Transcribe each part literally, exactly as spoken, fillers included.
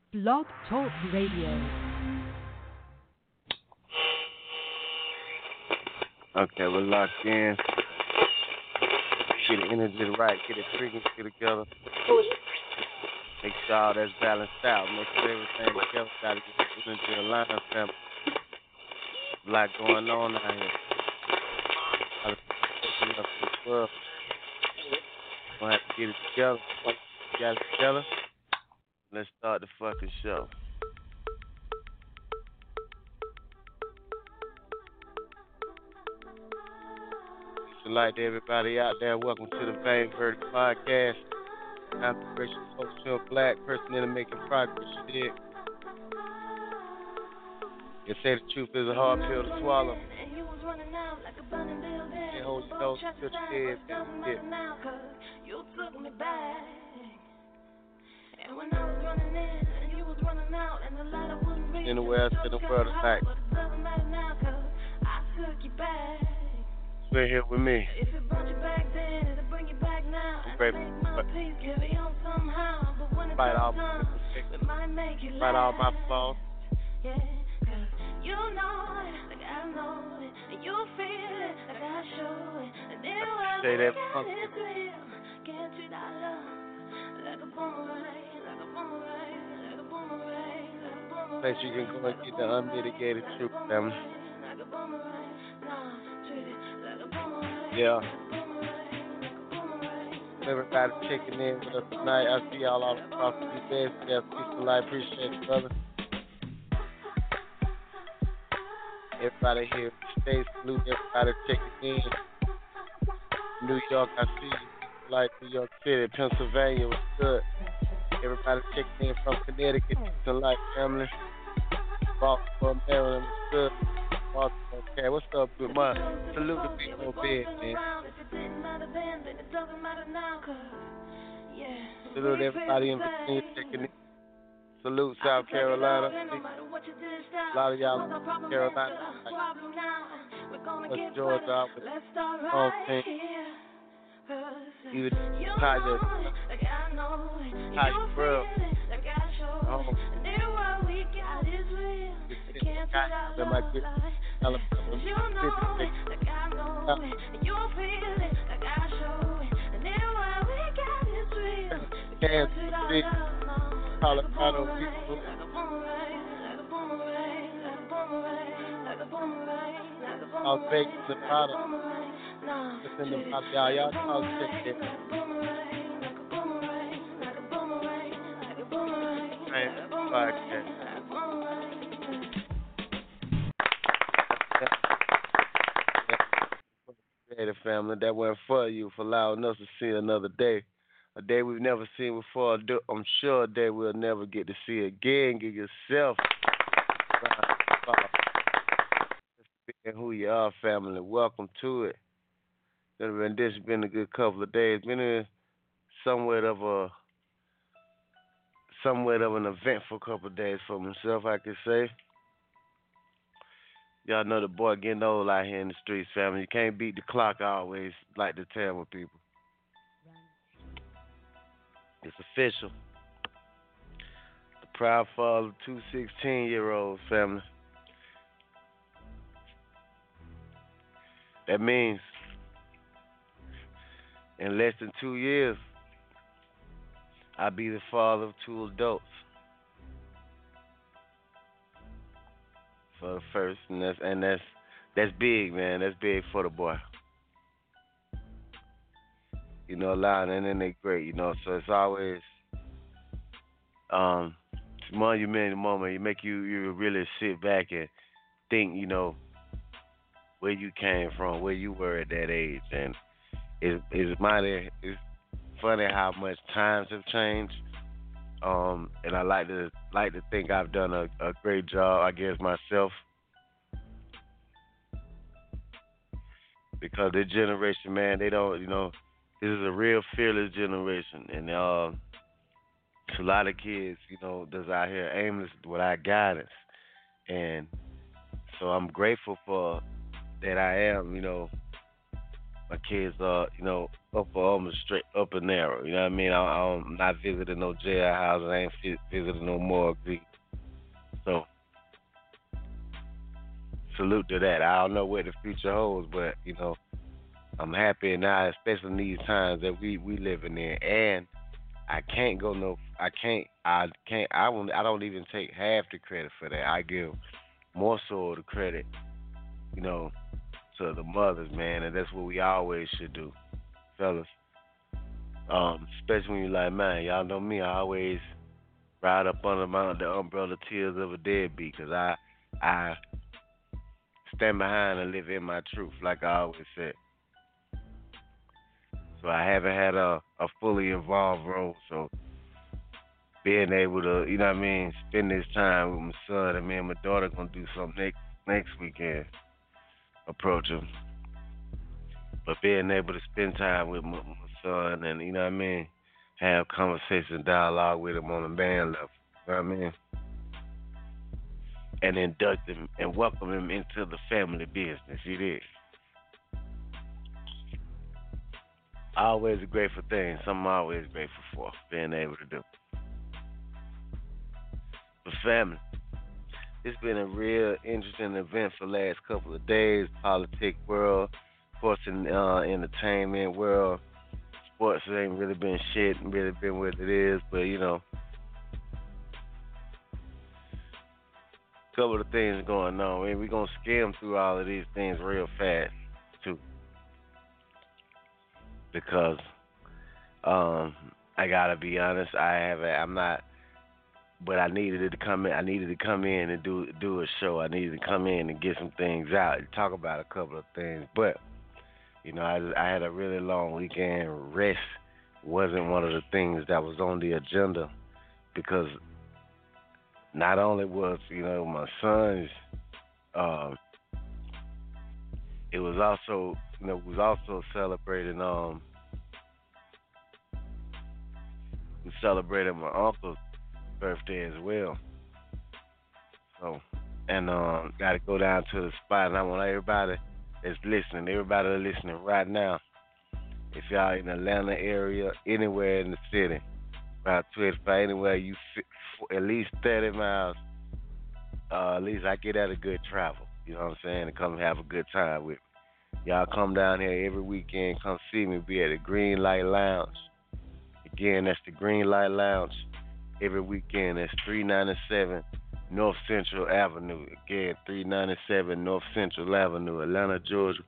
Blog Talk Radio. Okay, we're locked in. Get the energy right, get the frequency together. Make sure all that's balanced out. Make sure everything together. Gotta get the energy aligned, family. A lot going on out here. A lot of people up in the world. Gonna have to get it together. Got it together. Let's start the fucking show. Peace and light to everybody out there. Welcome to the Vein Verdict Podcast. I'm the gracious social black person in the making progress. You did. They say the truth is a hard pill to swallow. They hold your nose to the head. You took me back. And when I was running in and you was running out and the light I wouldn't reach anywhere else in the world tonight. But it doesn't matter now cause I took you back. Stay here with me. If it brought you back then, it'll bring you back now. And I make my peace carry on somehow. But when it comes time, it might make you laugh. Fight all my flaws. Yeah, cause you know it, like I know it. And you feel it, like I show it. And then when we got it real, can't treat our love like a boomerang, like a boomerang, like a boomerang, like a boomerang. Place you can go and get the unmitigated truth, family. Like a boomerang, nah, treat it like a boomerang. Yeah. Everybody checking in with us tonight. I see y'all all across the U S. Yeah, peace and light. Appreciate it, brother. Everybody here, stay salute. Everybody checking in. New York, I see you. Like New York City, Pennsylvania, was good. Everybody checking in from Connecticut, peace and light, family. Baltimore, Maryland, was good. Baltimore, okay, what's up, good man? Salute the big old bed, man. Salute everybody in Virginia checking in. Salute South Carolina. A lot of y'all in South Carolina. What's Georgia out with the home team? Even Tiger, Tiger World, home. That might get Alabama, Mississippi, Kansas City, Colorado, people. Las Vegas, Nevada. Listen to my y'all, y'all talk shit. Creative family, that went for you for allowing us to see another day. A day we've never seen before. I'm sure a day we'll never get to see again. Give yourself being who you are, family. Welcome to it. This has been a good couple of days. Been a somewhat of a somewhat of an eventful couple of days for myself, I could say. Y'all know the boy getting old out here in the streets, family. You can't beat the clock. I always like to tell my people. It's official. The proud father of two sixteen-year-olds, family. That means in less than two years, I'll be the father of two adults. For the first, and that's and that's that's big, man. That's big for the boy. You know, a lot, and then they great, you know. So it's always um, it's monumental moment. You make you you really sit back and think, you know, where you came from, where you were at that age, and it's it's mighty. It's funny how much times have changed. Um, and I like to like to think I've done a, a great job, I guess, myself. Because this generation, man, they don't, you know, this is a real fearless generation. And uh, a lot of kids, you know, that's out here aimless without guidance. And so I'm grateful for that I am, you know, my kids are, you know, up almost straight up and narrow. You know what I mean? I, I'm not visiting no jailhouse. I ain't fi- visiting no morgue. So salute to that. I don't know what the future holds, but you know, I'm happy now, especially in these times that we we living in. And I can't go no, I can't, I can't, I won't, I don't even take half the credit for that. I give more so the credit, you know, to the mothers, man, and that's what we always should do, fellas. Um, especially when you like, man, y'all know me. I always ride up under my the umbrella tears of a deadbeat, cause I I stand behind and live in my truth, like I always said. So I haven't had a a fully involved role. So being able to, you know what I mean, spend this time with my son, and me and my daughter gonna do something next next weekend, approach him. But being able to spend time with my, my son, and you know what I mean, have conversation, dialogue with him on the band level. You know what I mean? And induct him and welcome him into the family business. It is always a grateful thing. Something I'm always grateful for being able to do. But family, it's been a real interesting event for the last couple of days. Politic world, of course, in uh, entertainment world, sports ain't really been shit, and really been what it is. But you know, a couple of things going on. I mean, we're gonna skim through all of these things real fast too, because um, I gotta be honest. I have. I'm not. But I needed it to come in. I needed to come in and do do a show. I needed to come in and get some things out, talk about a couple of things. But you know, I I had a really long weekend. Rest wasn't one of the things that was on the agenda because not only was you know my son's, um, it was also you know was also celebrating um we celebrated my uncle's birthday as well. So, and um, got to go down to the spot, and I want everybody that's listening, everybody that's listening right now, if y'all in the Atlanta area, anywhere in the city, about twenty-five, anywhere you fit, at least thirty miles, uh, at least I get at a good travel. You know what I'm saying? And come have a good time with me. Y'all come down here every weekend, come see me, be at the Green Light Lounge. Again, that's the Green Light Lounge. Every weekend, that's three ninety-seven North Central Avenue. Again, three ninety-seven North Central Avenue, Atlanta, Georgia.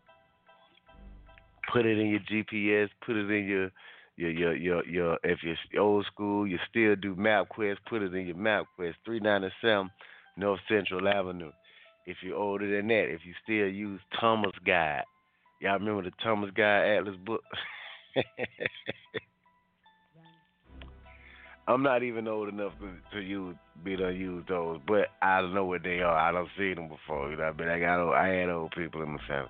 Put it in your G P S. Put it in your your your your, your if you're old school, you still do MapQuest. Put it in your MapQuest. three ninety-seven North Central Avenue. If you're older than that, if you still use Thomas Guide, y'all remember the Thomas Guide Atlas book? I'm not even old enough to, to use be to use those, but I don't know what they are. I don't see them before, you know. But I got old, I had old people in my family.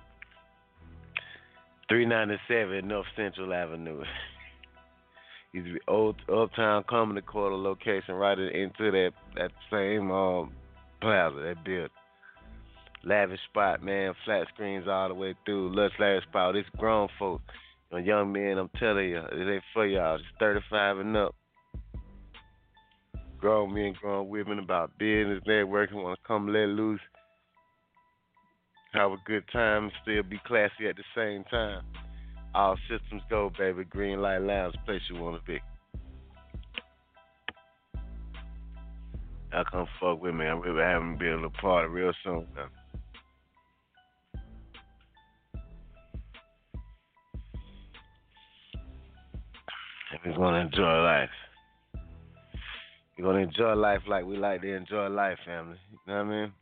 three ninety-seven North Central Avenue. Used to be old Uptown Comedy Quarter location, right into that that same um, plaza, that building. Lavish spot, man. Flat screens all the way through. Lush lavish spot. It's grown folks. You know, young men, I'm telling you, it ain't for y'all. It's thirty-five and up. Grown men, grown women about business, networking, want to come let loose, have a good time, still be classy at the same time. All systems go, baby. Green Light Lounge, place you want to be. Y'all come fuck with me. I'm really having to be a little party real soon. Man. And we're going to enjoy life. We're going to enjoy life like we like to enjoy life, family. You know what I mean?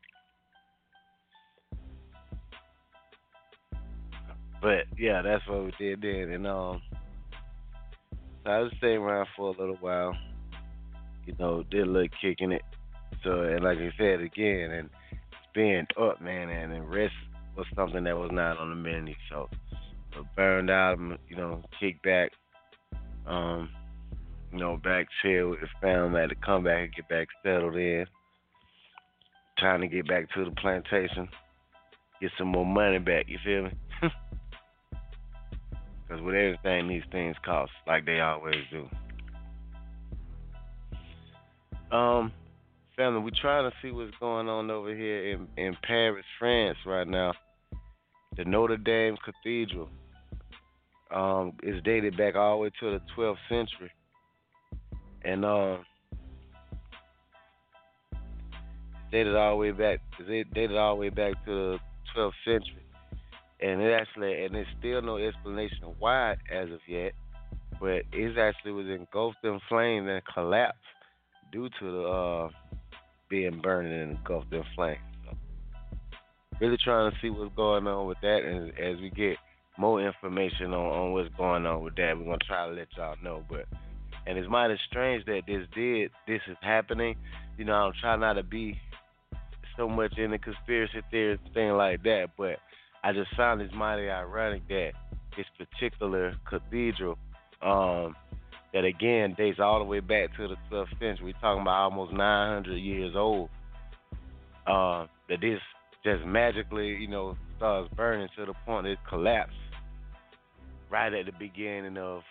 But yeah, that's what we did then. And um, so I was staying around for a little while. You know, did a little kicking it. So and like I said again, and being up, man, and, and rest was something that was not on the menu. So, so burned out, you know, kick back, um, you know, back chill with the family, had to come back and get back settled in. Trying to get back to the plantation, get some more money back. You feel me? Because with everything, these things cost, like they always do. Um, family, we're trying to see what's going on over here in, in Paris, France right now. The Notre Dame Cathedral um, is dated back all the way to the twelfth century. And uh, dated all the way back, dated all the way back to the twelfth century. And it actually, and there's still no explanation of why as of yet, but it actually was engulfed in flames and collapsed due to the uh, being burned and engulfed in flames. So, really trying to see what's going on with that, and as we get more information on, on what's going on with that, we're gonna try to let y'all know. But and it's mighty strange that this did, this is happening. You know, I'm trying not to be so much in the conspiracy theory thing like that, but I just found it mighty ironic that this particular cathedral, um, that again dates all the way back to the twelfth century. We're talking about almost nine hundred years old. Uh, that this just magically, you know, starts burning to the point that it collapsed right at the beginning of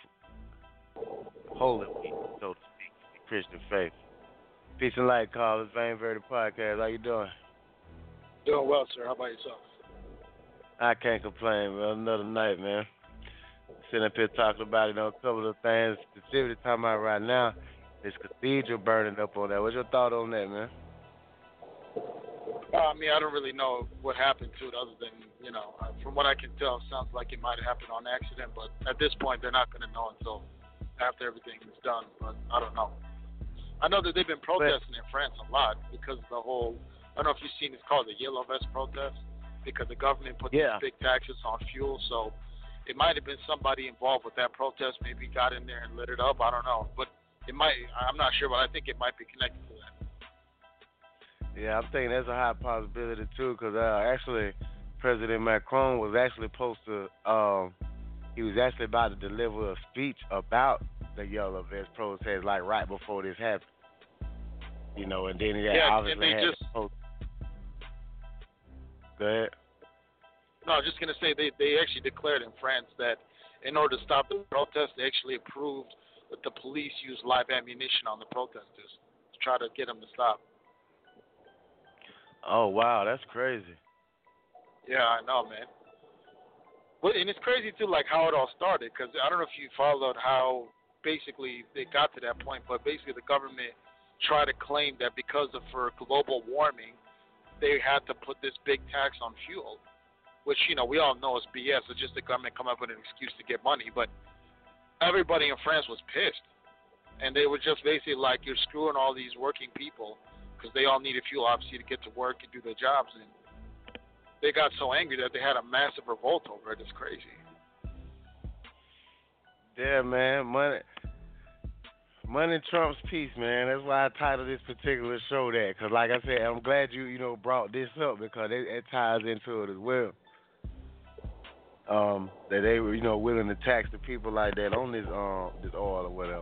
Holy Week, so to speak, the Christian faith. Peace and light, callers. Vain Verdi Podcast. How you doing? Doing well, sir. How about yourself? I can't complain, man. Another night, man. Sitting up here talking about, you know, a couple of things. Specifically talking about right now, this cathedral burning up on that. What's your thought on that, man? Uh, I mean, I don't really know what happened to it other than, you know, uh, from what I can tell, it sounds like it might have happened on accident. But at this point, they're not going to know until after everything is done. But I don't know. I know that they've been protesting in France a lot because of the whole, I don't know if you've seen, it's called the Yellow Vest protest, because the government put yeah. these big taxes on fuel. So it might have been somebody involved with that protest, maybe got in there and lit it up. I don't know. But it might, I'm not sure, but I think it might be connected to that. Yeah, I'm thinking that's a high possibility, too, because uh, actually President Macron was actually supposed to, um, he was actually about to deliver a speech about the Yellow Vest protest, like right before this happened. You know, and then he yeah, obviously and they had just, to post. Go ahead. No, I was just going to say they, they actually declared in France that in order to stop the protest, they actually approved that the police use live ammunition on the protesters to try to get them to stop. Oh, wow, that's crazy. Yeah, I know, man. But, and it's crazy, too, like how it all started, because I don't know if you followed how basically they got to that point, but basically the government tried to claim that because of for global warming, they had to put this big tax on fuel, which, you know, we all know is B S. It's just the government come up with an excuse to get money. But everybody in France was pissed. And they were just basically like, you're screwing all these working people because they all needed fuel, obviously, to get to work and do their jobs. And they got so angry that they had a massive revolt over it. It's crazy. Yeah, man. Money. Money trumps peace, man. That's why I titled this particular show that. Because, like I said, I'm glad you, you know, brought this up because it, it ties into it as well. Um, that they were, you know, willing to tax the people like that on this, um, this oil or whatever.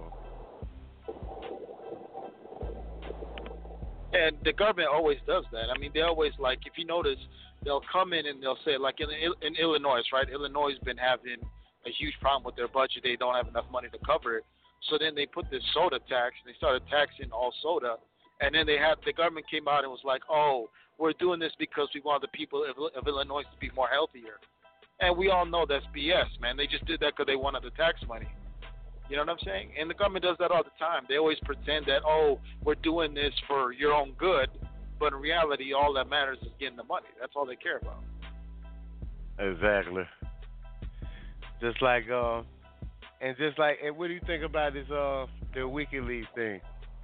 And the government always does that. I mean, they always, like, if you notice, they'll come in and they'll say, like in, in Illinois, right? Illinois has been having a huge problem with their budget. They don't have enough money to cover it. So then they put this soda tax, and they started taxing all soda. And then they had the government came out and was like, oh, we're doing this because we want the people of, of Illinois to be more healthier. And we all know that's B S, man. They just did that because they wanted the tax money. You know what I'm saying? And the government does that all the time. They always pretend that, oh, we're doing this for your own good. But in reality, all that matters is getting the money. That's all they care about. Exactly. Just like, uh, and just like, and what do you think about this, uh, the WikiLeaks thing?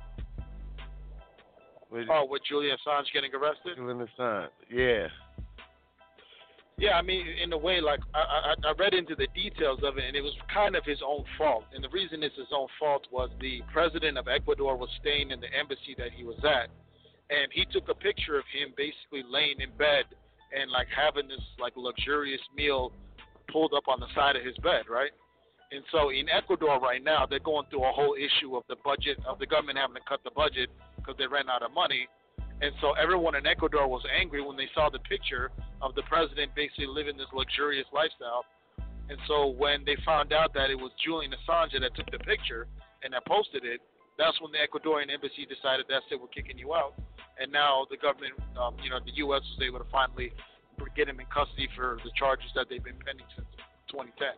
With, oh, with Julian Assange getting arrested? Julian Assange, yeah. Yeah, I mean, in a way, like, I, I, I read into the details of it, and it was kind of his own fault. And the reason it's his own fault was the president of Ecuador was staying in the embassy that he was at, and he took a picture of him basically laying in bed and, like, having this, like, luxurious meal pulled up on the side of his bed, right? And so in Ecuador right now, they're going through a whole issue of the budget, of the government having to cut the budget because they ran out of money. And so everyone in Ecuador was angry when they saw the picture of the president basically living this luxurious lifestyle. And so when they found out that it was Julian Assange that took the picture and that posted it, that's when the Ecuadorian embassy decided that's it, we're kicking you out. And now the government, um, you know, the U S was able to finally get him in custody for the charges that they've been pending since twenty ten.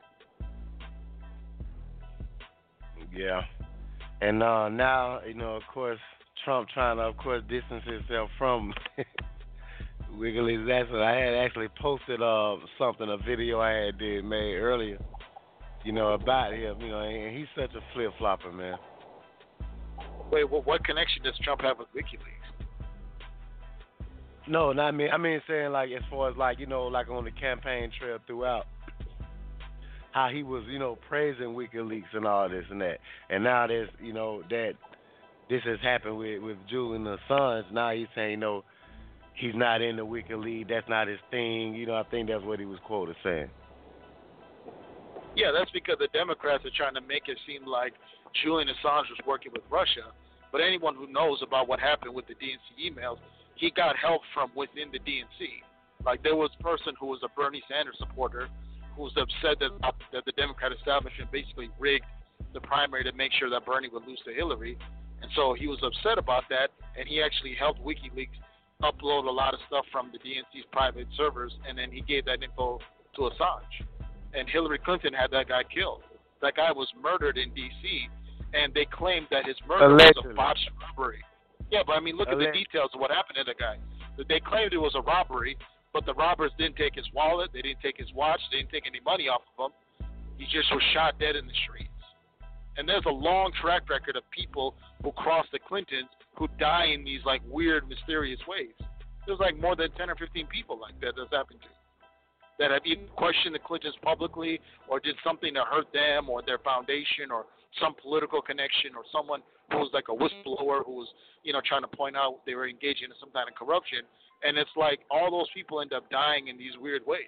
Yeah. And uh, now, you know, of course, Trump trying to, of course, distance himself from WikiLeaks. That's what I had actually posted uh, something, a video I had did made earlier, you know, about him, you know, and he's such a flip-flopper, man. Wait, what, what connection does Trump have with WikiLeaks? No, not me. I mean, saying like as far as like, you know, like on the campaign trail throughout, how he was, you know, praising WikiLeaks and all this and that. And now there's, you know, that this has happened with, with Julian Assange. Now he's saying, you know, he's not in the WikiLeaks. That's not his thing. You know, I think that's what he was quoted saying. Yeah, that's because the Democrats are trying to make it seem like Julian Assange was working with Russia. But anyone who knows about what happened with the D N C emails, he got help from within the D N C. Like there was a person who was a Bernie Sanders supporter who was upset that, that the Democrat establishment basically rigged the primary to make sure that Bernie would lose to Hillary. And so he was upset about that, and he actually helped WikiLeaks upload a lot of stuff from the D N C's private servers, and then he gave that info to Assange. And Hillary Clinton had that guy killed. That guy was murdered in D C, and they claimed that his murder Allegedly. was a botched robbery. Yeah, but I mean, look Alleg- at the details of what happened to the guy. They claimed it was a robbery, but the robbers didn't take his wallet, they didn't take his watch, they didn't take any money off of him. He just was shot dead in the streets. And there's a long track record of people who cross the Clintons who die in these like weird, mysterious ways. There's like more than ten or fifteen people like that that's happened to, that have either questioned the Clintons publicly or did something to hurt them or their foundation or some political connection or someone who was like a whistleblower who was, you know, trying to point out they were engaging in some kind of corruption. And it's like all those people end up dying in these weird ways.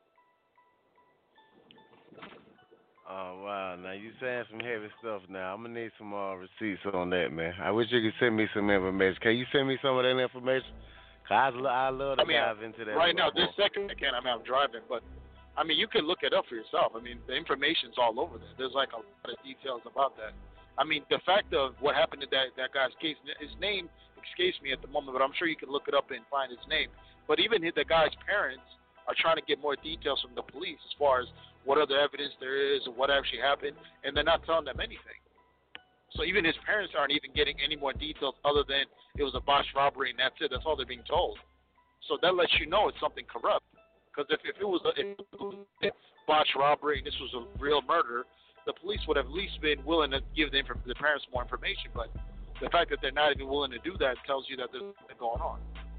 Oh, wow. Now, you saying some heavy stuff now. I'm going to need some uh, receipts on that, man. I wish you could send me some information. Can you send me some of that information? Because I, I love to I mean, dive into that. Right now, this second I can. I mean, I'm driving, but, I mean, you can look it up for yourself. I mean, the information's all over there. There's, like, a lot of details about that. I mean, the fact of what happened to that, that guy's case, his name escapes me at the moment, but I'm sure you can look it up and find his name. But even the guy's parents are trying to get more details from the police as far as what other evidence there is and what actually happened, and they're not telling them anything. So even his parents aren't even getting any more details other than it was a botched robbery and that's it. That's all they're being told. So that lets you know it's something corrupt. Because if, if it was a, if it was a botched robbery and this was a real murder, the police would have at least been willing to give the, the parents more information. But the fact that they're not even willing to do that tells you that there's something going on.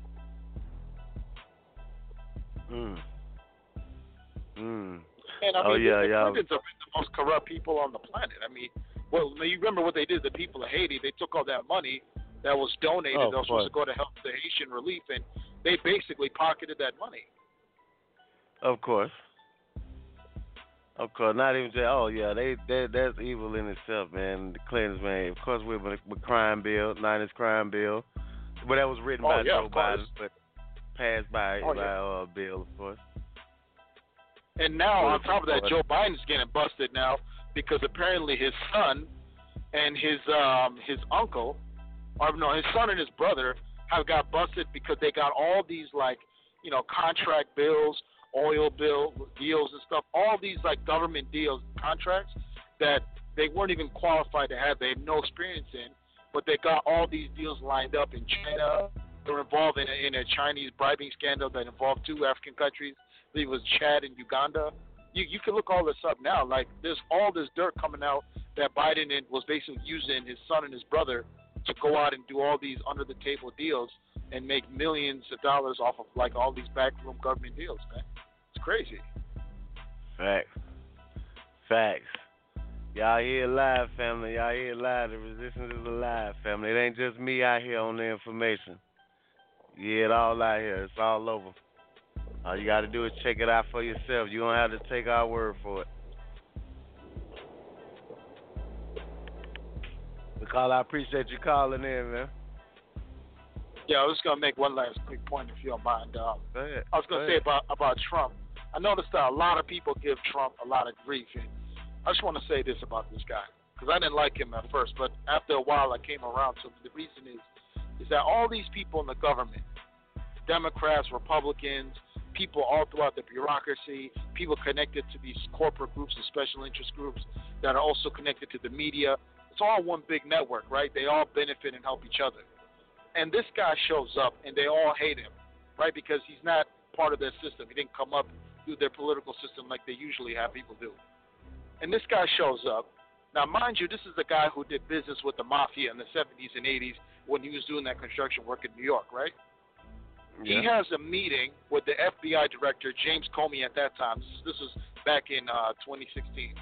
Mm. Mm. And I mean, oh, yeah, the, the yeah. Clintons are the most corrupt people on the planet. I mean, well, you remember what they did to the people of Haiti? They took all that money that was donated, oh, that was supposed to go to help the Haitian relief, and they basically pocketed that money. Of course. Of course. Not even just, oh, yeah, they, they that's evil in itself, man. The Clintons, man. Of course, with the crime bill, nineties crime bill. But that was written oh, by yeah, Joe Biden, but passed by, oh, by yeah. uh, Bill, of course. And now, on top of that, Joe Biden's getting busted now because apparently his son and his um, his uncle, or no, his son and his brother have got busted because they got all these, like, you know, contract bills, oil bill deals and stuff, all these, like, government deals, contracts that they weren't even qualified to have. They had no experience in, but they got all these deals lined up in China. They were involved in a, in a Chinese bribing scandal that involved two African countries. I believe it was Chad and Uganda. You you can look all this up now. Like, there's all this dirt coming out that Biden was basically using his son and his brother to go out and do all these under-the-table deals and make millions of dollars off of, like, all these backroom government deals, man. It's crazy. Facts. Facts. Y'all here live, family. Y'all here live. The resistance is alive, family. It ain't just me out here on the information. You hear it all out here. It's all over. All you got to do is check it out for yourself. You don't have to take our word for it. Because I appreciate you calling in, man. Yeah, I was going to make one last quick point, if you don't mind. Um, Go ahead. I was going to say about, about Trump. I noticed that a lot of people give Trump a lot of grief. And I just want to say this about this guy, because I didn't like him at first, but after a while I came around to him. The reason is, is that all these people in the government, Democrats, Republicans, people all throughout the bureaucracy, people connected to these corporate groups and special interest groups that are also connected to the media, it's all one big network, right? They all benefit and help each other. And this guy shows up, and they all hate him, right? Because he's not part of their system. He didn't come up through their political system like they usually have people do. And this guy shows up. Now, mind you, this is the guy who did business with the mafia in the seventies and eighties when he was doing that construction work in New York, right? Yeah. He has a meeting with the F B I director, James Comey, at that time. This, this was back in uh, twenty sixteen.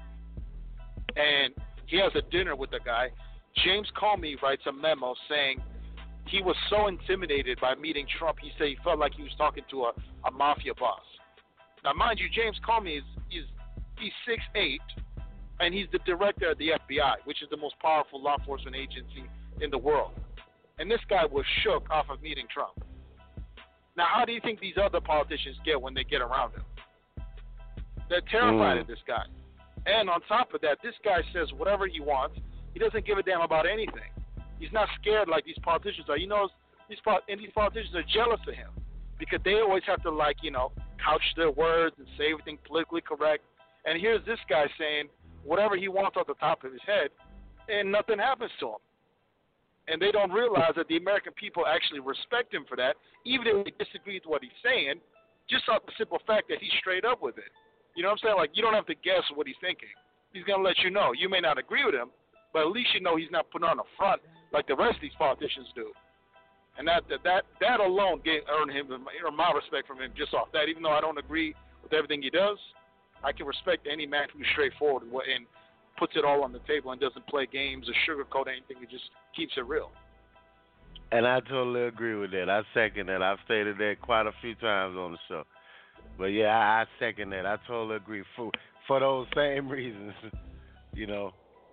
And he has a dinner with the guy. James Comey writes a memo saying he was so intimidated by meeting Trump, he said he felt like he was talking to a, a mafia boss. Now, mind you, James Comey is he's, he's six eight, and he's the director of the F B I, which is the most powerful law enforcement agency in the world. And this guy was shook off of meeting Trump. Now, how do you think these other politicians get when they get around him? They're terrified mm. of this guy. And on top of that, this guy says whatever he wants. He doesn't give a damn about anything. He's not scared like these politicians are. You know, these and these politicians are jealous of him because they always have to, like, you know, couch their words and say everything politically correct. And here's this guy saying whatever he wants off the top of his head, and nothing happens to him. And they don't realize that the American people actually respect him for that, even if they disagree with what he's saying, just off the simple fact that he's straight up with it. You know what I'm saying? Like, you don't have to guess what he's thinking. He's going to let you know. You may not agree with him, but at least you know he's not putting on a front like the rest of these politicians do. And that that that, that alone gave, earned him or my respect from him just off that. Even though I don't agree with everything he does, I can respect any man who's straightforward and, and puts it all on the table and doesn't play games or sugarcoat anything. He just keeps it real. And I totally agree with that. I second that. I've stated that quite a few times on the show. But yeah, I, I second that. I totally agree for for those same reasons. You know,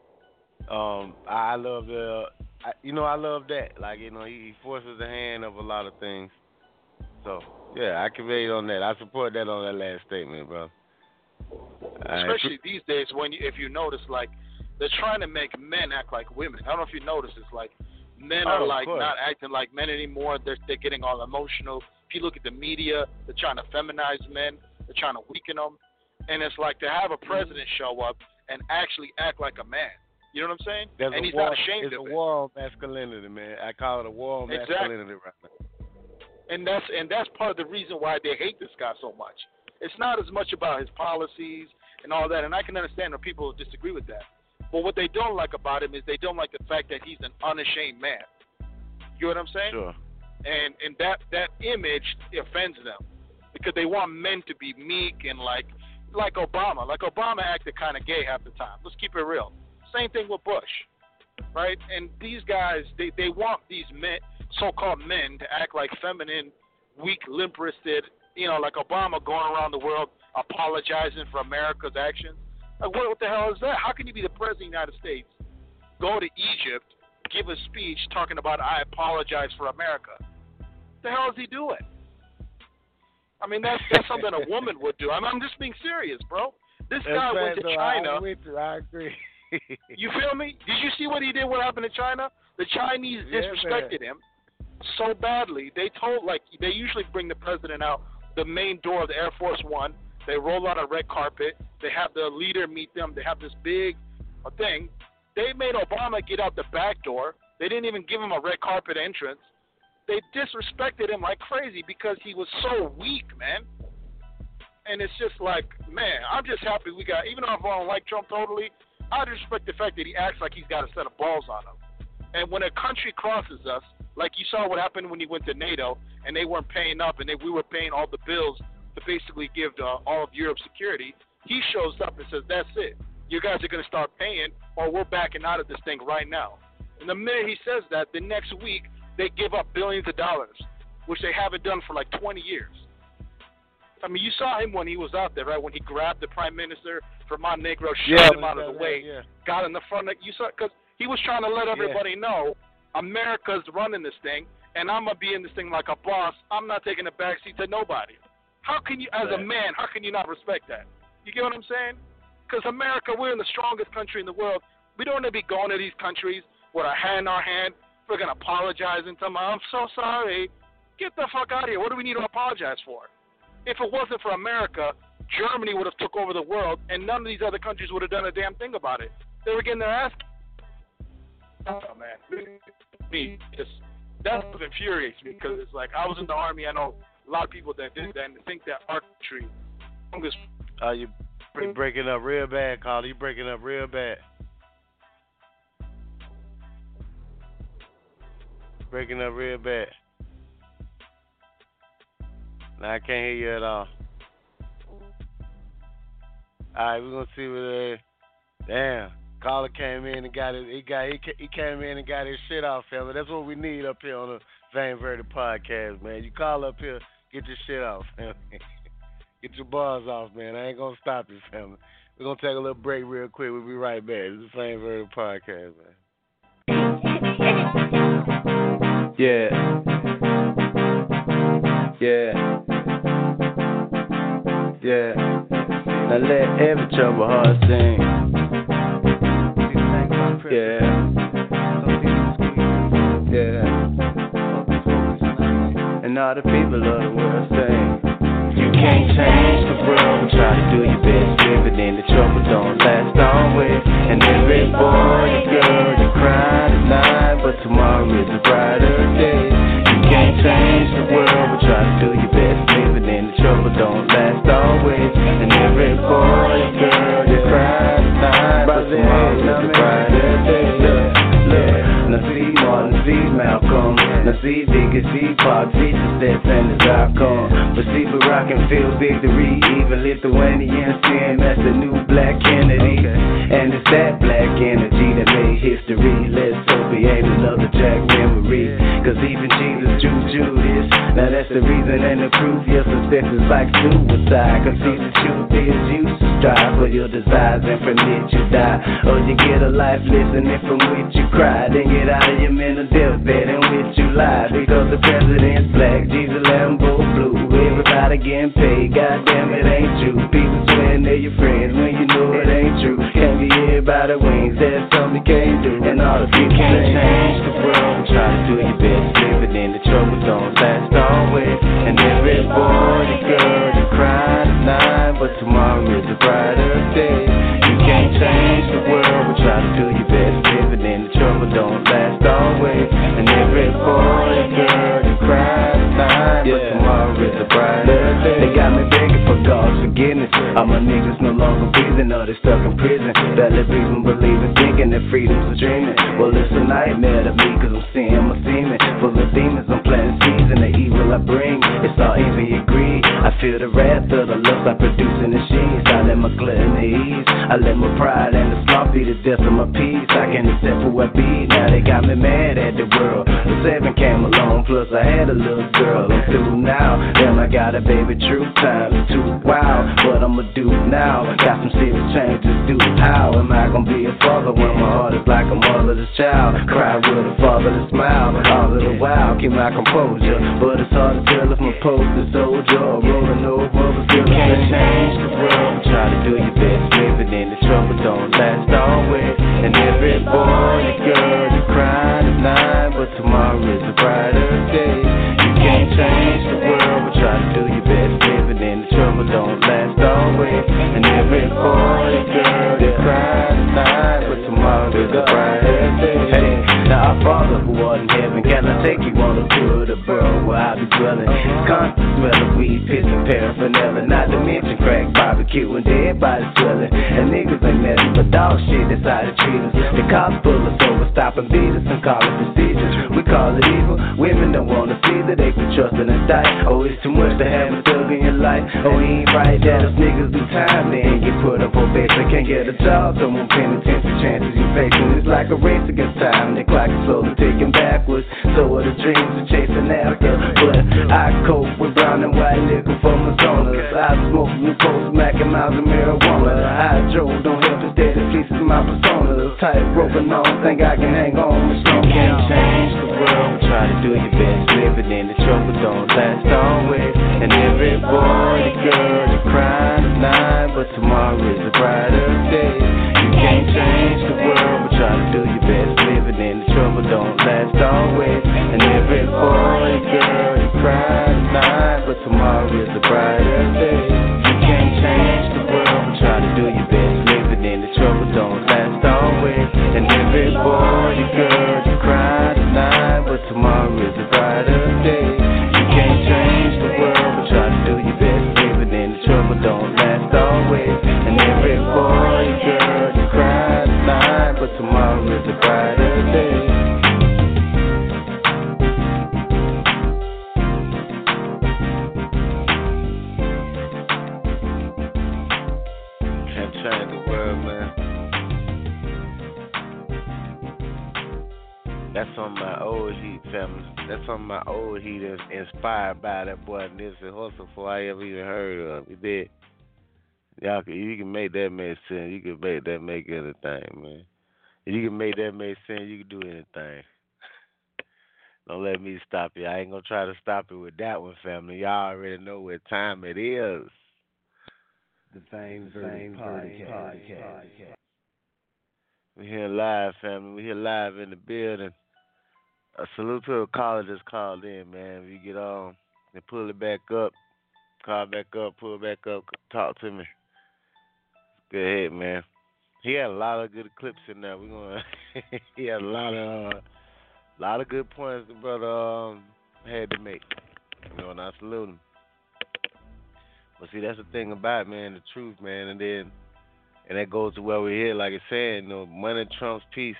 um, I love the, I, you know, I love that. Like, you know, he, he forces the hand of a lot of things. So yeah, I conveyed on that. I support that on that last statement, bro. Especially I, these days, when you, if you notice, like, they're trying to make men act like women. I don't know if you notice this, like, men are oh, like not acting like men anymore. They're they're getting all emotional. If you look at the media, they're trying to feminize men. They're trying to weaken them. And it's like to have a president show up and actually act like a man. You know what I'm saying? There's and he's war, not ashamed of it. It's a war on masculinity, man. I call it a war on exactly. masculinity right now. And that's and that's part of the reason why they hate this guy so much. It's not as much about his policies and all that, and I can understand when people disagree with that. But what they don't like about him is they don't like the fact that he's an unashamed man. You know what I'm saying? Sure. And and that, that image offends them because they want men to be meek and like like Obama. Like Obama acted kind of gay half the time. Let's keep it real. Same thing with Bush, right? And these guys, they, they want these men, so-called men, to act like feminine, weak, limp-wristed, you know, like Obama going around the world apologizing for America's actions. Like, what, what the hell is that? How can you be the president of the United States, go to Egypt, give a speech talking about I apologize for America? What the hell is he doing? I mean, that's that's something a woman would do. I mean, I'm just being serious, bro. This that's guy right, went to though. China. I'm with you. I agree. You feel me? Did you see what he did? What happened in China? The Chinese yeah, disrespected man. him so badly. They told, like, they usually bring the president out the main door of the Air Force One. They roll out a red carpet. They have the leader meet them. They have this big uh, thing. They made Obama get out the back door. They didn't even give him a red carpet entrance. They disrespected him like crazy because he was so weak, man. And it's just like, man, I'm just happy we got, even though I don't like Trump totally, I respect the fact that he acts like he's got a set of balls on him. And when a country crosses us, like you saw what happened when he went to NATO, and they weren't paying up, and they, we were paying all the bills to basically give uh, all of Europe security, he shows up and says, that's it. You guys are going to start paying, or we're backing out of this thing right now. And the minute he says that, the next week, they give up billions of dollars, which they haven't done for like twenty years. I mean, you saw him when he was out there, right? When he grabbed the prime minister from Montenegro, shoved yeah, him out of the way, yeah. got in the front of you saw because he was trying to let everybody yeah. know America's running this thing, and I'm gonna be in this thing like a boss. I'm not taking a backseat to nobody. How can you, as a man, how can you not respect that? You get what I'm saying? Because America, we're in the strongest country in the world. We don't need to be going to these countries with our hand in our hand. We're going to apologize and tell them, I'm so sorry. Get the fuck out of here. What do we need to apologize for? If it wasn't for America, Germany would have took over the world, and none of these other countries would have done a damn thing about it. They were getting their ass. Oh, man. Me, just, that infuriates me because it's like I was in the Army. I know a lot of people that did that and think that archery. Uh, you you breaking up real bad, Carl. You breaking up real bad. Breaking up real bad. Now I can't hear you at all. Alright, we're gonna see what. Uh, damn, caller came in and got it. He got he, he came in and got his shit off, family. That's what we need up here on the Vain Verdict podcast, man. You call up here, get your shit off, family. Get your bars off, man. I ain't gonna stop you, family. We're gonna take a little break real quick. We'll be right back. This is the Vain Verdict podcast, man. Yeah. Yeah. Yeah. Now let every trouble heart sing. Yeah. Yeah. And all the people of the world sing. You can't change the world, but try to do your best. Living in the trouble don't last always. And every boy and girl you cry tonight, but tomorrow is a brighter day. You can't change the world, but try to do your best. Living in the trouble don't last always. And every boy and girl you cry tonight, but tomorrow is a brighter day. Look, look, now see Martin, see Malcolm, now see Biggie, see Pac, see the steps and his outcome. But see Barack and feel victory, even Lithuanians saying that's the new Black Kennedy. And it's that black energy that made history. Let's hope he ain't another Jack memory. Cause even Jesus drew Judas. Now that's the reason and the proof. Your success is like suicide. Cause see the truth is you strive for your desires and from it you die. Or you get a life lesson and from which you cry. Then get out of your mental deathbed in which you lie. Because the president's black, Jesus Lambo blue. Everybody getting paid, goddamn it ain't true. People swearing they're your friends when you know it ain't true. Can't be everybody wings, that's something you can't do. And all the people can't change the world, try to do your best. Living in the trouble don't last always. And every boy and girl you cry tonight, but tomorrow is a brighter day. You can't change the world, but try to do your best. Living in the trouble don't last always. And every boy and girl you cry tonight, but tomorrow is a brighter day. They got me begging for God's forgiveness. All my niggas no longer breathing, or they stuck in prison. Barely breathing, believing, thinking that freedom's a dreaming. Well, it's a nightmare to me, cause I'm seeing my semen full of demons. I'm planting seeds and the evil I bring. It's all envy and greed. I feel the wrath of the lust I produce in the sheets. I let my gluttony ease. I let my pride and the sloth be the death of my peace. I can't accept who I be. Now they got me mad at the world. The seven came along, plus I had a little girl. I'm through now. Then I got a baby, true time. It's too wild, but I'ma do now. Got some serious changes due. How am I gonna be a father when my heart is like a motherless child? Cry with a fatherless smile. All of the while, keep my composure. But it's hard to tell if my post is soldier or rolling over, but still I can't change the world. Try to do your best. Living in the trouble don't last always. And every boy and girl you cry tonight, but tomorrow is a brighter day. You can't change the world, but try to do your best. Living in the trouble don't last always. And every boy and girl you cry tonight, but tomorrow is a brighter day. Hey, now our Father who art in heaven, can I take you on a tour of the borough where I be dwelling? It's constant smell of weed, piss and paraphernalia. Not to mention crack, barbecue, and dead bodies swelling. And niggas ain't nothing but dog shit that's how they treat us. The cops pull us over, stop and beat us and call it procedures. We call it evil. Women don't wanna see that they can trust in a die. Oh, it's too much to have a thug in your life. Oh, he ain't right that us niggas do time, then get put up on base. They can't get a job, so on penitentiary chances you facing. It's like a race against time. The clock is slowly ticking backwards. So are the dreams we're chasing after. But I cope with brown and white liquor for my zoners. I smoke new post, macking miles of marijuana. The hydro don't help it steady pieces of my persona. The tight rope and all, think I can hang on with strong. You can't change the world, try to do your best. Living in the trouble don't last always. And every boy tomorrow is a brighter day. You can't change the world, but try to do your best. Living in the trouble don't last always. And every boy, you girl, you cry tonight, but tomorrow is a brighter day. You can't change the world, but try to do your best. Living in the trouble don't last always. And every boy, you girl, you cry tonight, but tomorrow is a brighter day. Change the world, man. That's on my old heat, family. That's on my old heat, inspired by that boy Nipsey Hussle before I ever even heard of him. You did. Y'all, can, you can make that make sense. You can make that make anything, man. If you can make that make sense, you can do anything. Don't let me stop you. I ain't gonna try to stop it with that one, family. Y'all already know what time it is. The Fame Verdict Podcast. We're here live, family. We're here live in the building. A salute to the caller that's called in, man. If you get on and pull it back up, call back up, pull it back up, talk to me. Go ahead, man. He had a lot of good clips in there. We're gonna. He had a lot of, uh, lot of good points the brother um, had to make. You know, and I salute him. But see, that's the thing about it, man, the truth, man, and then, and that goes to where we're here, like I said, you know, money trumps peace,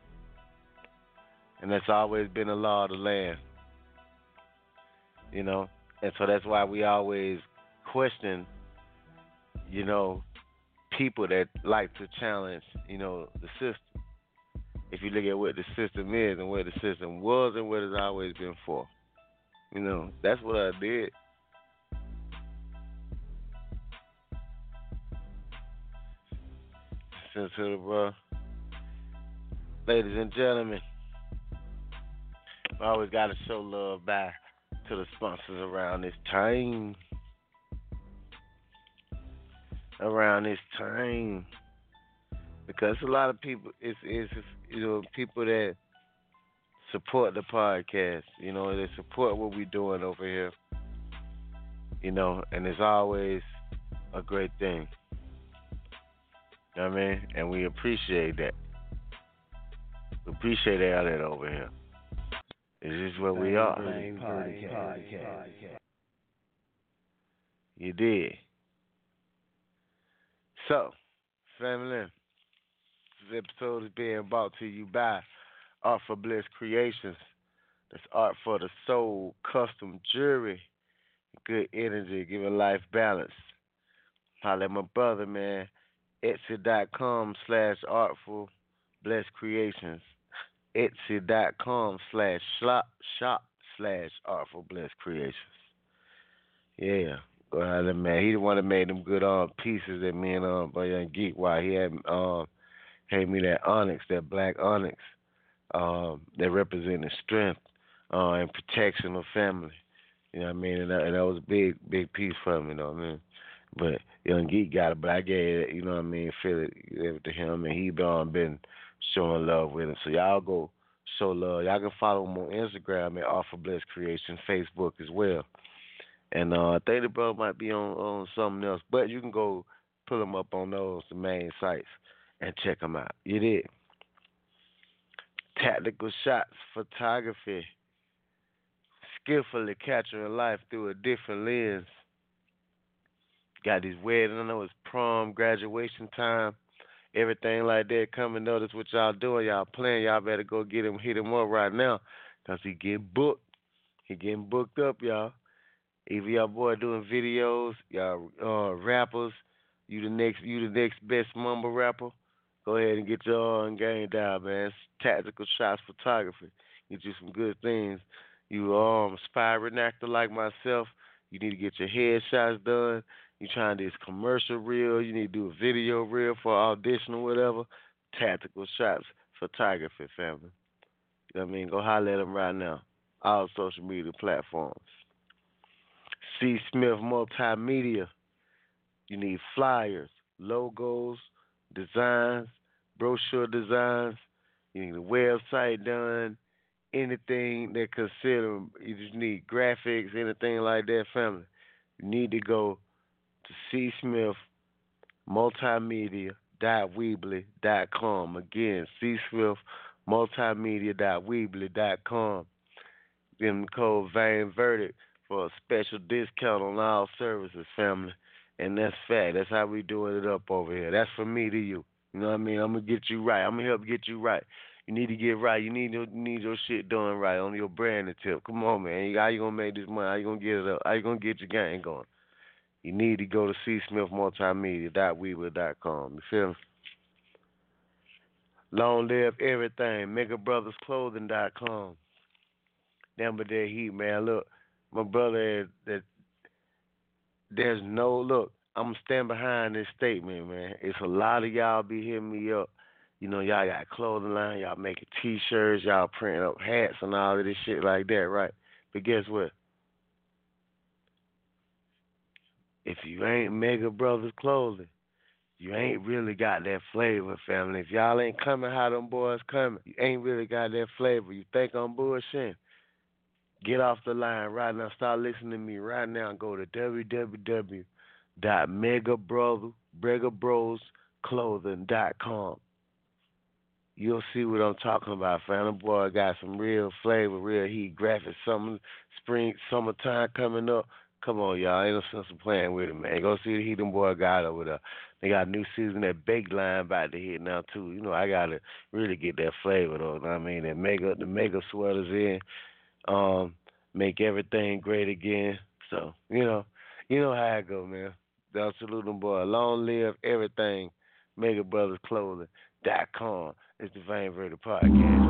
and that's always been the law of the land, you know, and so that's why we always question, you know, people that like to challenge, you know, the system. If you look at what the system is and where the system was and what it's always been for, you know, that's what I did. To the bro. Ladies and gentlemen, we always got to show love back to the sponsors around this time. Around this time. Because a lot of people, it's, it's you know, people that support the podcast, you know, they support what we're doing over here, you know, and it's always a great thing. You know what I mean? And we appreciate that. We appreciate all that over here. It's just where we are. You did. So, family, this episode is being brought to you by Art for Bliss Creations. That's art for the soul, custom jewelry, good energy, giving life balance. Holla at my brother, man. Etsy.com slash artful blessed creations. Etsy.com slash shop shop slash artful blessed creations. Yeah. Go ahead, man. He the one that made them good um pieces that me and um by Young Geek while he had um had me that onyx, that black onyx, um, that represented strength uh and protection of family. You know what I mean? And that, and that was a big, big piece for me, you know what I mean? But Young Geek got it, but I gave it, you know what I mean, feel it, give it to him, and he um, been showing love with him. So y'all go show love. Y'all can follow him on Instagram at Art for Blessed Creation, Facebook as well. And uh, I think the brother might be on, on something else, but you can go pull him up on those, the main sites, and check him out. You did. Tactical shots, photography, skillfully capturing life through a different lens. Got these weddings, I know it's prom, graduation time, everything like that coming. Notice what y'all doing, y'all playing. Y'all better go get him, hit him up right now, because he getting booked. He getting booked up, y'all. Either y'all boy doing videos, y'all uh, rappers, you the next you the next best mumble rapper, go ahead and get your own game down, man. It's Tactical Shots Photography. Get you some good things. You um aspiring actor like myself, you need to get your headshots done. You trying to do this commercial reel, you need to do a video reel for audition or whatever. Tactical Shots Photography, family. You know what I mean? Go holler at them right now. All social media platforms. C. Smith Multimedia. You need flyers, logos, designs, brochure designs. You need a website done. Anything that consider, you just need graphics, anything like that, family. you need to go to C Smith Multimedia dot weebly dot com. Again, C Smith Multimedia dot weebly dot com. Give them the code Vain Verdict for a special discount on all services, family. And that's fact. That's how we doing it up over here. That's from me to you. You know what I mean? I'm gonna get you right. I'm gonna help get you right. You need to get right. You need your, you need your shit done right on your branding tip. Come on, man. How you gonna make this money? How you gonna get it up? How you gonna get your game going? You need to go to C Smith Multimedia dot weebly dot com. You feel me? Long live everything. Mega Brothers Clothing dot com. Damn, but that heat, man. Look, my brother, that there's no look. I'm gonna stand behind this statement, man. It's a lot of y'all be hitting me up. You know, y'all got clothing line, y'all making T-shirts, y'all printing up hats and all of this shit like that, right? But guess what? If you ain't Mega Brothers Clothing, you ain't really got that flavor, family. If y'all ain't coming how them boys coming, you ain't really got that flavor. You think I'm bullshitting? Get off the line right now. Start listening to me right now and go to w w w dot mega brother bros clothing dot com. You'll see what I'm talking about, fam. The boy got some real flavor, real heat, graphics, summer, spring, summertime coming up. Come on, y'all. Ain't no sense of playing with it, man. Go see the heat them boy got over there. They got a new season, that baked line about to hit now, too. You know, I got to really get that flavor, though. You know what I mean? That mega, the mega sweaters in. Um, make everything great again. So, you know, you know how it go, man. I'll salute them, boy. Long live everything. Mega Brothers Clothing dot com. It's the Vain Verdict Podcast.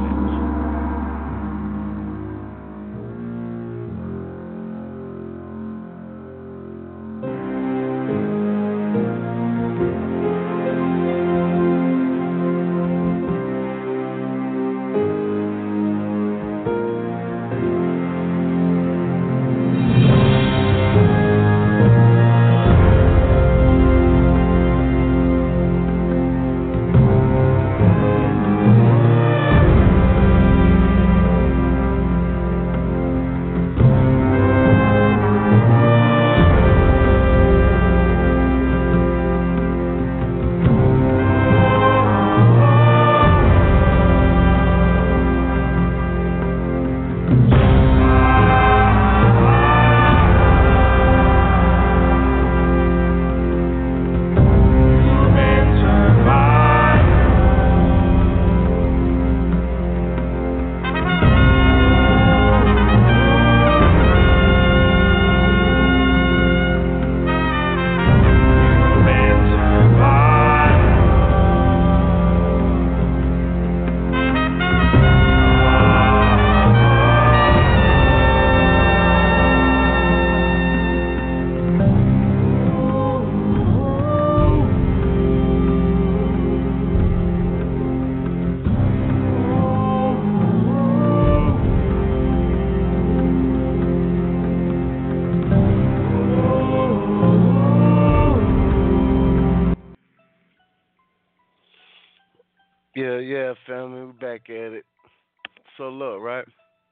Yeah, yeah, family, we back at it. So look, right?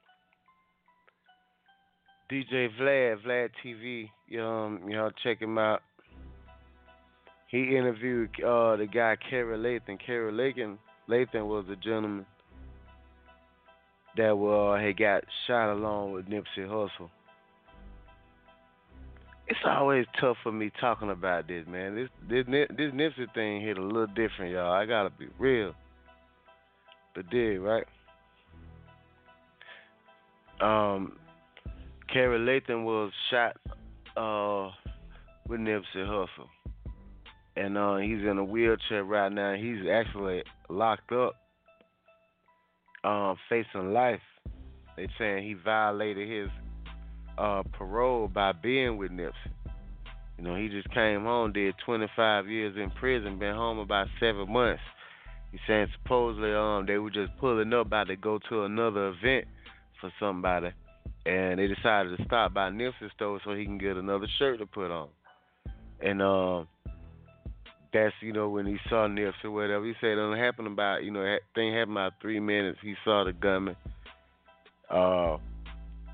D J Vlad, Vlad T V, um, you know, check him out. He interviewed uh, the guy Kerry Lathan. Kerry Lathan, Lathan was a gentleman that uh, had got shot along with Nipsey Hussle. It's always tough for me talking about this, man. This this this Nipsey thing hit a little different, y'all. I gotta be real. But did, right? Um, Kerry Lathan was shot uh, with Nipsey Hussle. And uh, he's in a wheelchair right now. He's actually locked up, um, facing life. They saying he violated his uh, parole by being with Nipsey. You know, he just came home, did twenty-five years in prison, been home about seven months. He's saying supposedly um they were just pulling up about to go to another event for somebody, and they decided to stop by Nipsey's store so he can get another shirt to put on. And um, that's, you know, when he saw Nipsey or whatever, he said it only happened about, you know, thing happened about three minutes. He saw the gunman, uh,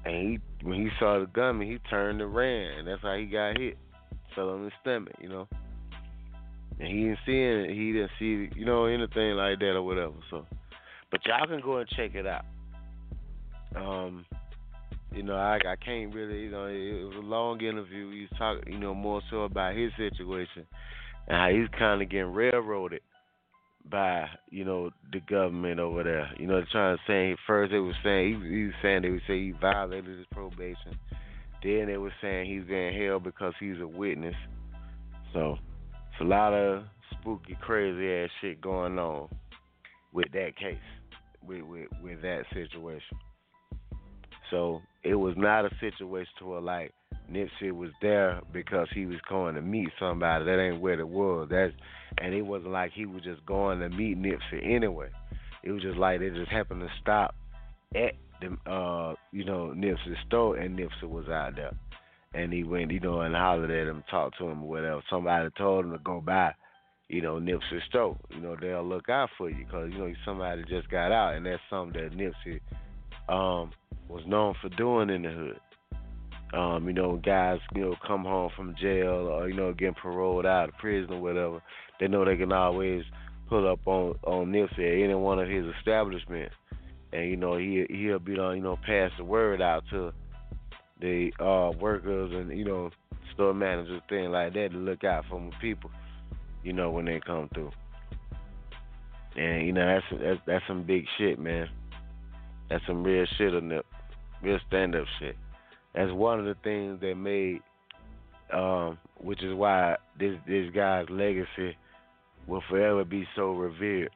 And he, when he saw the gunman, he turned and ran, and that's how he got hit. Fell on his stomach, you know. And he didn't see it. He didn't see, you know, anything like that or whatever. So, but y'all can go and check it out. Um, you know, I I can't really, you know, it, it was a long interview. He was talking, you know, more so about his situation and how he's kind of getting railroaded by, you know, the government over there. You know, they're trying to say, first they were saying, he, he was saying, they would say he violated his probation. Then they were saying he's being held because he's a witness. So, it's a lot of spooky, crazy ass shit going on with that case, with, with, with that situation. So, it was not a situation to where, like, Nipsey was there because he was going to meet somebody. That ain't what it was. That's, and it wasn't like he was just going to meet Nipsey anyway. It was just like they just happened to stop at the, uh, you know, Nipsey's store, and Nipsey was out there. And he went, you know, and hollered at him, talked to him or whatever. Somebody told him to go by, you know, Nipsey's store. You know, they'll look out for you because, you know, somebody just got out, and that's something that Nipsey um, was known for doing in the hood. Um, you know, guys, you know, come home from jail or, you know, getting paroled out of prison or whatever, they know they can always pull up on, on Nipsey at any one of his establishments. And, you know, he, he'll be on, you know, pass the word out to the uh, workers and, you know, store managers, things like that, to look out for the people, you know, when they come through. And, you know, that's, that's, that's some big shit, man. That's some real shit on Nip, real stand-up shit. That's one of the things that made, um, which is why this this guy's legacy will forever be so revered.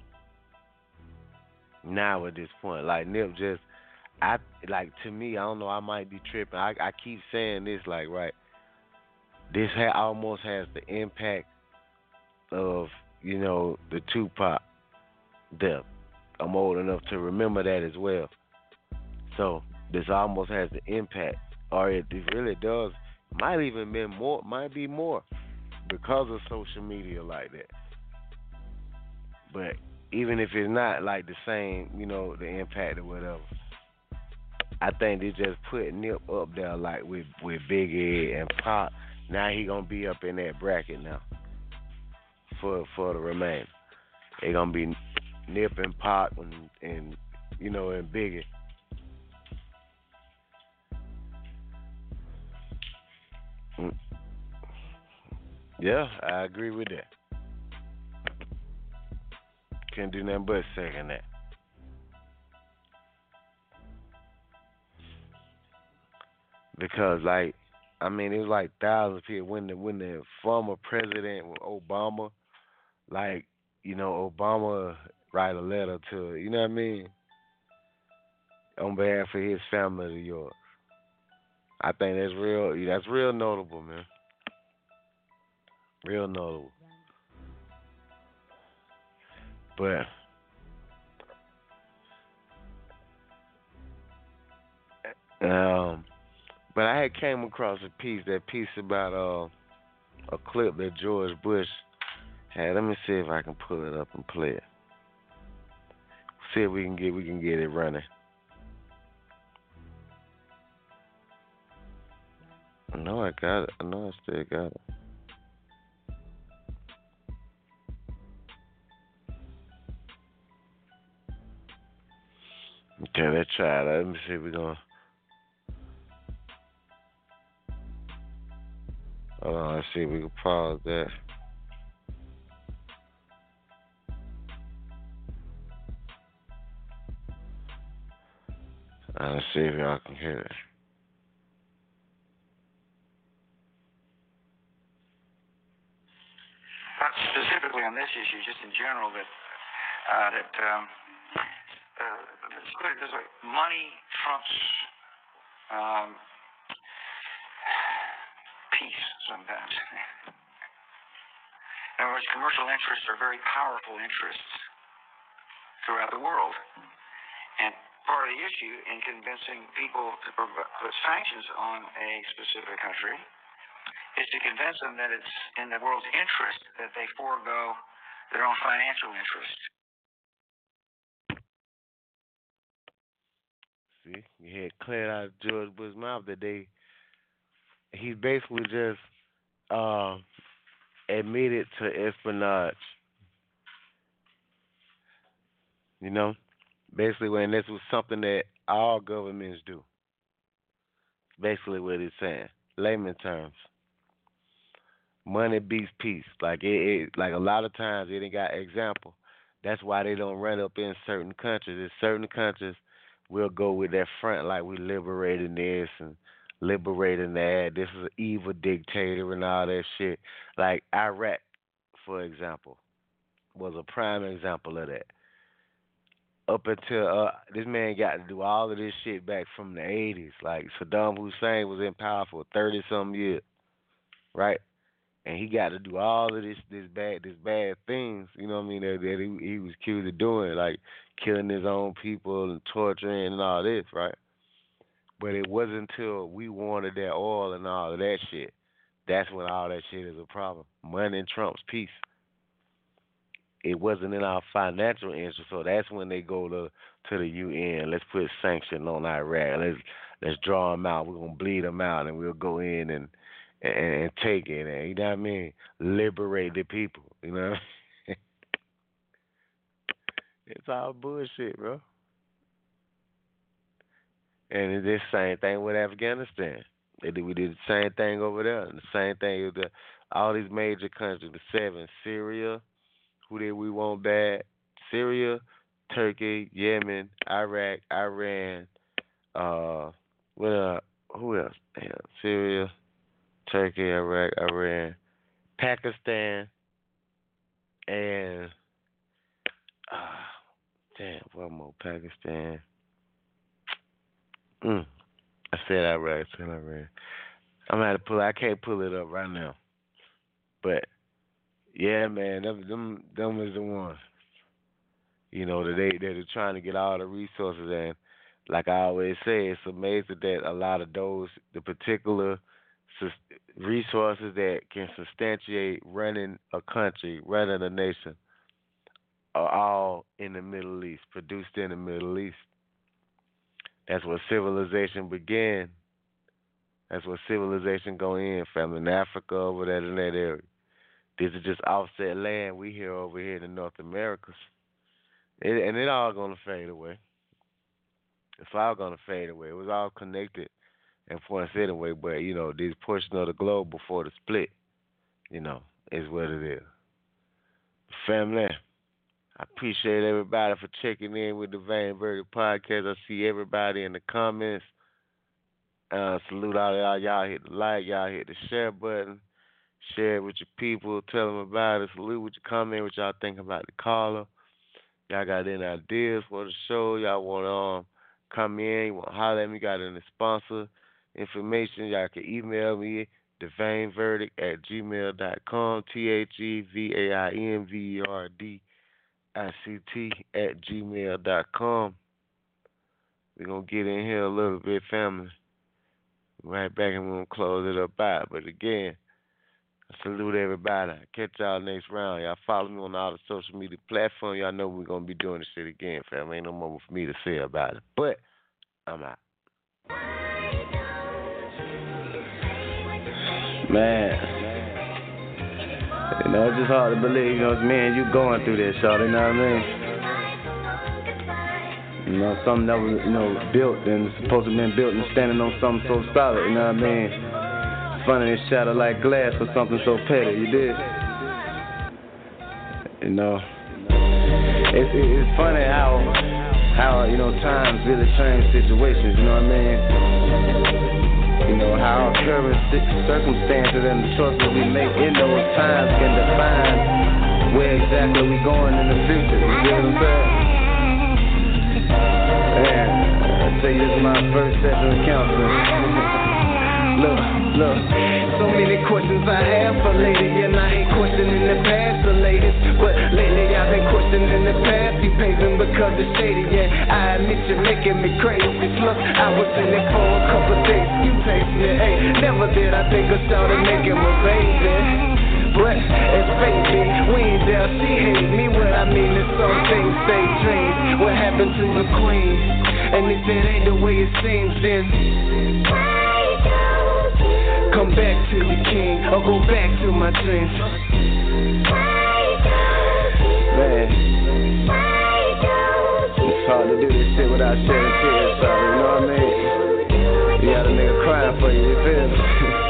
Now at this point, like Nip just, I like to me, I don't know, I might be tripping. I, I keep saying this, like, right, this ha- almost has the impact of, you know, the Tupac death. I'm old enough to remember that as well. So this almost has the impact, or it, it really does. Might even be more. Might be more because of social media like that. But even if it's not like the same, you know, the impact or whatever, I think they just put Nip up there like with with Big Ed and Pop. Now he gonna be up in that bracket now for for the remainder. They gonna be Nip and Pop and, and you know, and Biggie. Yeah, I agree with that. Can't do nothing but second that. Because, like, I mean, it was like thousands of people when the when the former president Obama, like, you know, Obama write a letter to, you know what I mean, on behalf of his family to yours. I think that's real. That's real notable, man. Real notable. But um, but I had came across a piece, that piece about uh, a clip that George Bush had. Let me see if I can pull it up and play it. See if we can get we can get it running. I know I got it. I know I still got it. Okay, let's try that. Let me see if we're going to. Hold on, let's see if we can pause that. Uh, let's see if y'all can hear it. Not specifically on this issue, just in general, that uh, that um, uh, let's put it this way: money trumps um, peace sometimes. In other words, commercial interests are very powerful interests throughout the world, and part of the issue in convincing people to put sanctions on a specific country is to convince them that it's in the world's interest that they forego their own financial interest. See, you had cleared out of George Bush's mouth that they, he basically just uh, admitted to espionage. You know, basically when this was something that all governments do. Basically what it's saying, layman terms. Money beats peace. Like it, it, like a lot of times it ain't got example. That's why they don't run up in certain countries. In certain countries, we'll go with that front like we liberating this and liberating that. This is an evil dictator and all that shit. Like Iraq, for example, was a prime example of that. Up until uh, this man got to do all of this shit back from the eighties. Like Saddam Hussein was in power for thirty some years, right? And he got to do all of this, this bad, this bad things. You know what I mean? That, that he, he was accused of doing, like killing his own people and torturing and all this, right? But it wasn't until we wanted that oil and all of that shit. That's when all that shit is a problem. Money trumps peace. It wasn't in our financial interest, so that's when they go to to the U N. Let's put sanctions on Iraq. Let's let's draw them out. We're gonna bleed them out, and we'll go in and and, and take it. And, you know what I mean? Liberate the people. You know. It's all bullshit, bro. And it's the same thing with Afghanistan. They did, we did the same thing over there, and the same thing with the, all these major countries. The seven, Syria. Who did we want bad? Syria, Turkey, Yemen, Iraq, Iran, uh, what, uh, who else? Damn, Syria, Turkey, Iraq, Iran, Pakistan, and, uh, damn, one more, Pakistan. Mm, I said Iraq, I said Iran. I'm going to have to pull, I can't pull it up right now, but yeah, man, them, them, them is the ones. You know, that they, they're trying to get all the resources in. Like I always say, it's amazing that a lot of those, the particular resources that can substantiate running a country, running a nation, are all in the Middle East, produced in the Middle East. That's where civilization began. That's where civilization go in, family, in Africa, over there in that area. This is just offset land we hear over here in the North Americas. It, and it all going to fade away. It's all going to fade away. It was all connected in points anyway, but, you know, this portion of the globe before the split, you know, is what it is. Family, I appreciate everybody for checking in with the Vain Verdict Podcast. I see everybody in the comments. Uh, salute all y'all. Y'all hit the like. Y'all hit the share button. Share it with your people. Tell them about it. Salute with your comment, what y'all think about the caller. Y'all got any ideas for the show? Y'all want to um, come in? You want to holler at me? Got any sponsor information? Y'all can email me, thevainverdict at gmail dot com. T H E V A I N V E R D I C T at gmail dot com. We're going to get in here a little bit, family. Right back and we're going to close it up out. But again, I salute everybody. Catch y'all next round. Y'all follow me on all the social media platforms. Y'all know we're going to be doing this shit again, fam. Ain't no more for me to say about it. But I'm out. Man. You know, it's just hard to believe, you know, it's me and you going through this, shawty, you know what I mean? You know, something that was, you know, built and supposed to have been built and standing on something so solid, you know what I mean? Funny and shatter like glass for something so petty, you did? You know, it's, it's funny how, how, you know, times really change situations, you know what I mean? You know, how our current circumstances and the choices we make in those times can define where exactly we going in the future, you see what I'm saying? Man, I tell you, this is my first session of counseling. Look, look, so many questions I have for lady, and I ain't questioning the past for ladies, but lately I've been questioning the past, you paving because it's shady, yeah, I admit you're making me crazy, look, I was in it for a couple days, you taste me, hey, never did I think I started making my baby, but it's baby, we ain't there, she hate me, what I mean is some things stay dreams, what happened to the queen? And if it ain't the way it seems, then come back to the king, or go back to my dreams. Man, it's hard to do this shit without shedding tears, sorry, you know what I mean? You got a nigga crying for you, you feel me?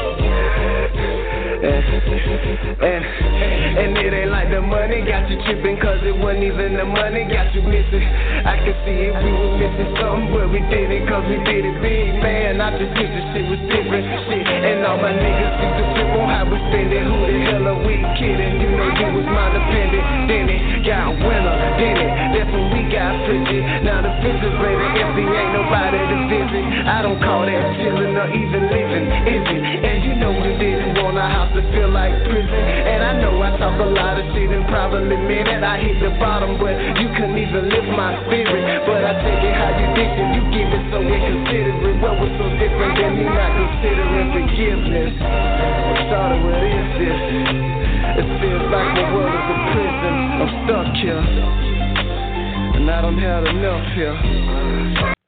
And, and, and it ain't like the money got you tripping, cause it wasn't even the money got you missing. I can see it, we were missing something, but we did it cause we did it big, man. I just wish the shit was different, shit. And all my niggas used to flip on how we spend it. Who the hell are we kidding? You know you was my dependent. Then it got winter, then it, that's when we got frigid. Now the refrigerator empty, ain't nobody to visit. I don't call that chillin' or even living, is it? And you know we didn't want our house to feel like prison. And I know I talk a lot of shit and probably mean it. I hit the bottom, but you couldn't even lift my spirit. But I take it how you did it. You give it so inconsiderate. What was so different than me not considering forgiveness? I'm sorry, what is this? It feels like the world is a prison. I'm stuck here, and I don't have enough here.